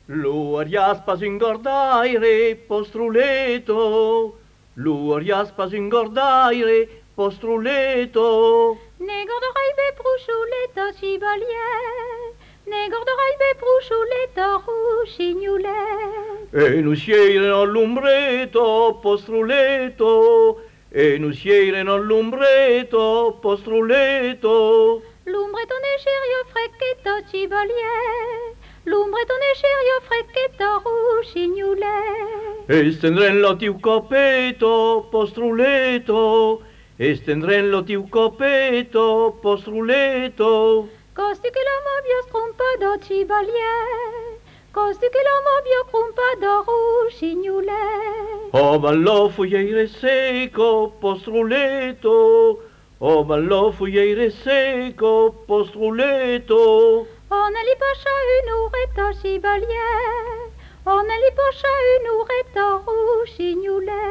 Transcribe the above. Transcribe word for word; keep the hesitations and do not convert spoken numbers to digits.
L'urias pas ingordaire postruleto, l'urias pas ingordaire postruleto. Negordorai be prusuleta cibalier, negordorai be prusuleta rusignulet. E nusiere all'umbreto postruleto, e nusiere all'umbreto postruleto. L'ombre ton écherio frecchetta cibalier, l'ombre ton écherio frecchetta rusignulet. E stendrello tiu copeto postruleto, e stendrello tiu copeto postruleto. Costi che l'homo bio strompado cibalier, costi che l'homo bio crumpado rusignulet. O ballo fuieire seco postruleto, o ballo fuieire seco postruleto. On a li pacha une ouretta cibalier, on a li pacha une ouretta rusignulet.